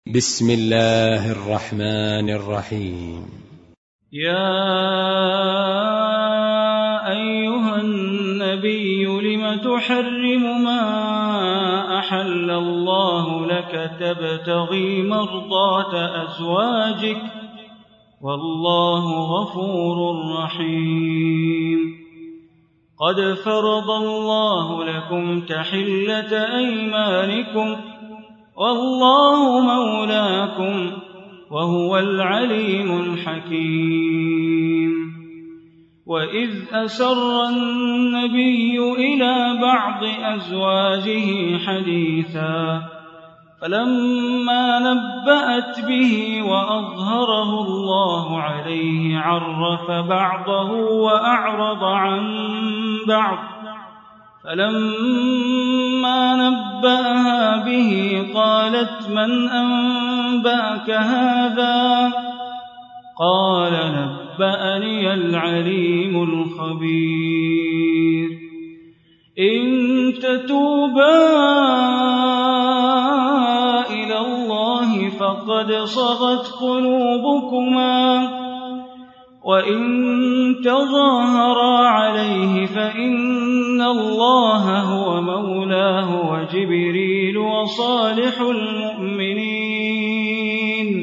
بسم الله الرحمن الرحيم. يا أيها النبي لم تحرم ما أحل الله لك تبتغي مرضات أزواجك والله غفور رحيم. قد فرض الله لكم تحلة أيمانكم والله مولاكم وهو العليم الحكيم. وإذ أسر النبي إلى بعض أزواجه حديثا فلما نبأت به وأظهره الله عليه عرف بعضه وأعرض عن بعض فلما نبأها به قالت من أنبأك هذا؟ قال نبأني العليم الخبير. إن تتوبا إلى الله فقد صغت قلوبكما وإن تظاهرا عليه فإن الله هو مولاه وجبريل وصالح المؤمنين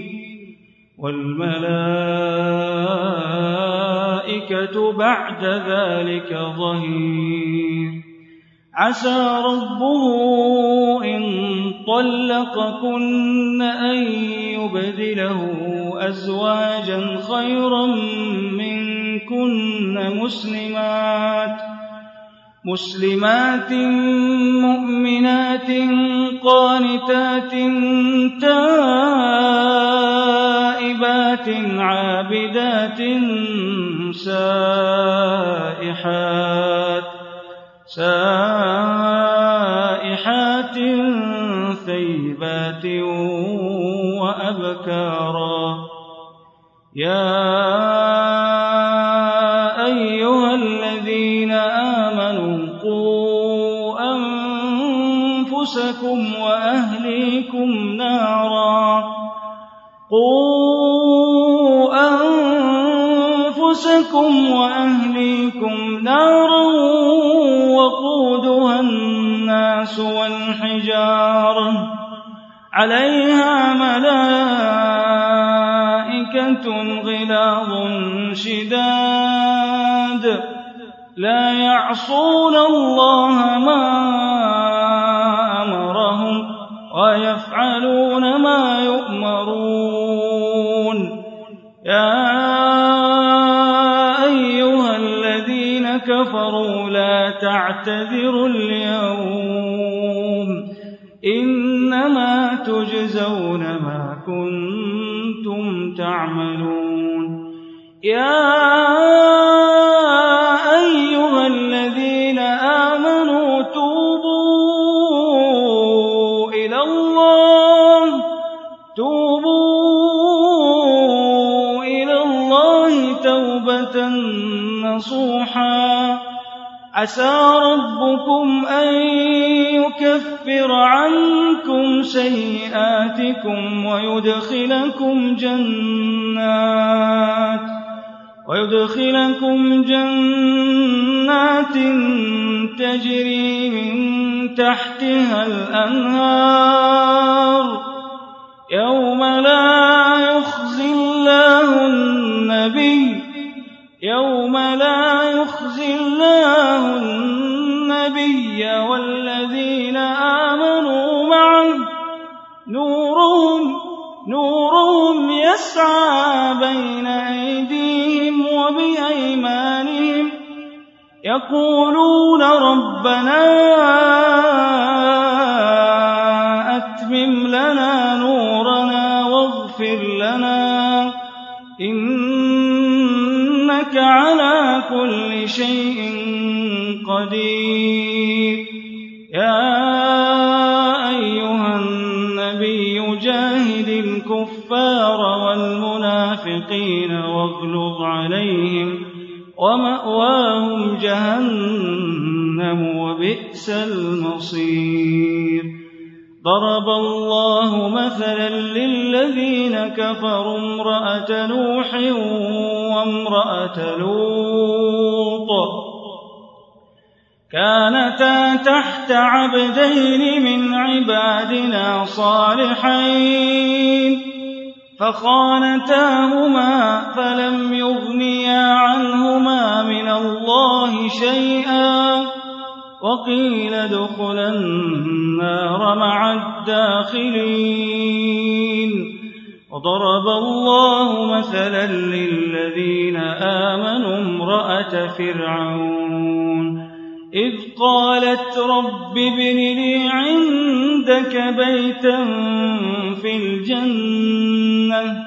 والملائكة بعد ذلك ظهير. عسى ربه إن طلقكن أن يبدله أزواجا خيرا منكن مسلمات مؤمنات قانتات تائبات عابدات سائحات ثيبات وأبكارا. يا أيها الذين آمنوا قوا أنفسكم وأهليكم نارا وقودها الناس والحجارة عليها ملائكة غلاظ شداد لا يعصون الله ما أمرهم ويفعلون ما يؤمرون. يا أيها الذين كفروا لا تعتذروا اليوم إنما تجزون ما كنتم تعملون. يا أيها الذين آمنوا توبوا إلى الله توبة نصوحا عسى ربكم أن يكفر عنكم سيئاتكم ويدخلكم جنات تجري من تحتها الأنهار يوم لا يخزي الله النبي والذين آمنوا معه نورهم يسعى بين أيديهم وبأيمانهم يقولون ربنا أتمم لنا نورنا واغفر لنا إنك على كل شيء قدير. يا أيها النبي جاهد الكفار والمنافقين واغلظ عليهم ومأواهم جهنم وبئس المصير. ضرب الله مثلا للذين كفروا امرأة نوح وامرأة لوط كانتا تحت عبدين من عبادنا صالحين فخانتاهما فلم يغنيا عنهما من الله شيئا وقيل ادخلا النار مع الداخلين وضرب الله مثلا للذين آمنوا امرأة فرعون إذ قالت رب ابن لي عندك بيتا في الجنة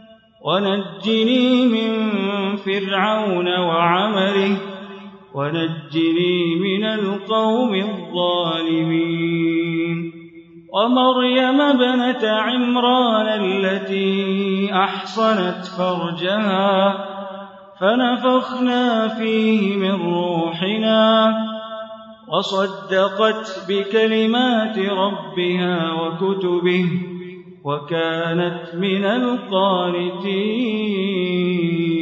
ونجني من فرعون وعمله ونجني من القوم الظالمين ومريم ابنة عمران التي أحصنت فرجها فنفخنا فيه من روحنا وصدقت بكلمات ربها وكتبه وكانت من القانتين